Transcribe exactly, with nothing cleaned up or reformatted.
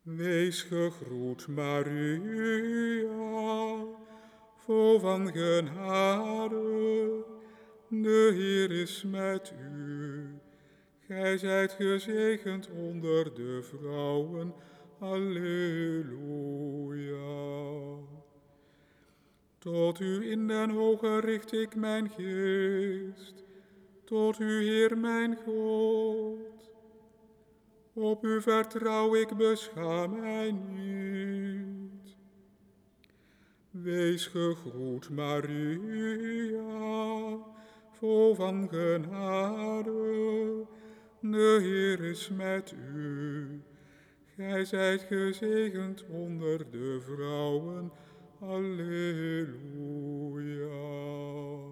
Wees gegroet, Maria, vol van genade. De Heer is met u. Gij zijt gezegend onder de vrouwen. Alleluia. Tot u in den hoge richt ik mijn geest, tot u, Heer mijn God. Op u vertrouw ik, beschaam mij niet. Wees gegroet, Maria, vol van genade. De Heer is met u. Gij zijt gezegend onder de vrouwen. Alleluia.